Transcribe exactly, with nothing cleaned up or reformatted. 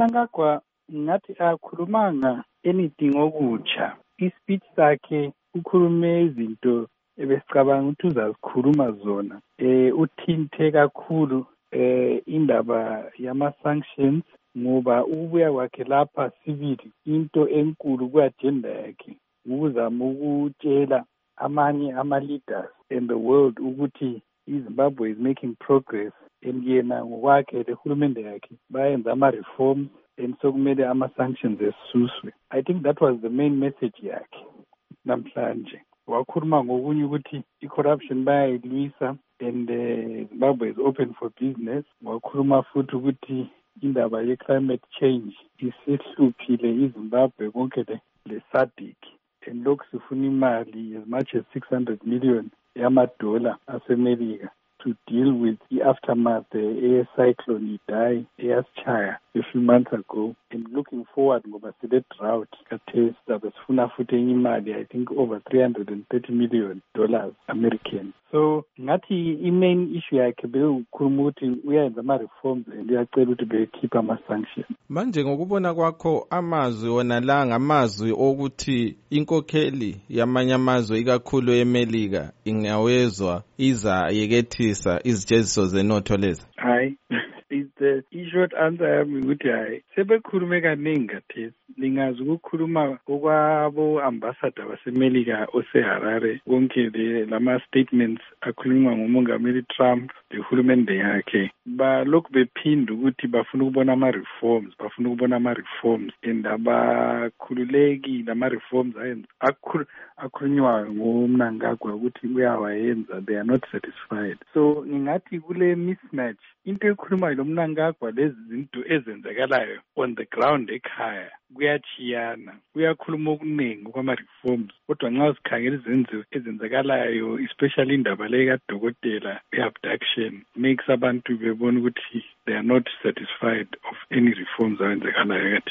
uMnangagwa ngathi akakhulumanga anything okutsha. I-speech sakhe ukhulume izinto ebesicabanga ukuthi uzazikhuluma zona. Eh uthinte kakhulu eh indaba yama-sanctions ngoba ubuya kwakhe lapha sibili into enkulu ku-agenda yakhe ukuzama ukutshela amanye ama-leaders in the world ukuthi iZimbabwe is making progress and yena ngokwakhe lehulumende yakhe bayenza ama-reforms and sokumele ama-sanctions esuswe. I think that was the main message yakhe namhlanje. Wakhuluma ngokunye ukuthi i-corruption bayayilwisa and uh, Zimbabwe is open for business. Wakhuluma futhi ukuthi indaba ye-climate change isihluphile iZimbabwe konke le-SADC and lokhu sifuna imali as much as six hundred million yamadola asemelika to deal with the aftermath uh, cyclone Idai eyasichaya a few months ago, and looking forward ngoba sile drought kathesi sabe sifuna futhi enye imali I think over three hundred thirty million dollars American. So ngathi i-main issue yakhe bekukhuluma ukuthi uyenza ama-reforms and uyacela ukuthi bekhipha ama-sanctions. Manje ngokubona kwakho amazwi wona la ngamazwi okuthi inkokheli yamanye amazwe ikakhulu eMelika ingawezwa iza yekethisa izijeziso zenotho lezi? Hayi. The short answer yami ukuthi hayi sebekhulume kaningi kathesi lingazi ukukhuluma okwabo ambassador baseMelika oseHarare konke lama statements akhulunywa ngumongameli Trump lehulumende yakhe balokhu bephinda ukuthi bafuna ukubona ama-reforms bafuna ukubona ama-reforms and abakhululeki lama-reforms ayenza akhulunywayo ngoMnangagwa ukuthi uyawayenza they are not satisfied. So ngingathi kule mismatch into ekhulumayo lo Mnangagwa lezi zinto ezenzekalayo on the ground ekhaya kuyachiyana kuyakhuluma okuningi kwama-reforms kodwa nxa usikhangela izenzo ezenzekalayo especially indaba le kadokotela i-abduction makes abantu bebona ukuthi they are not satisfied of any reforms awenzekalayo kade.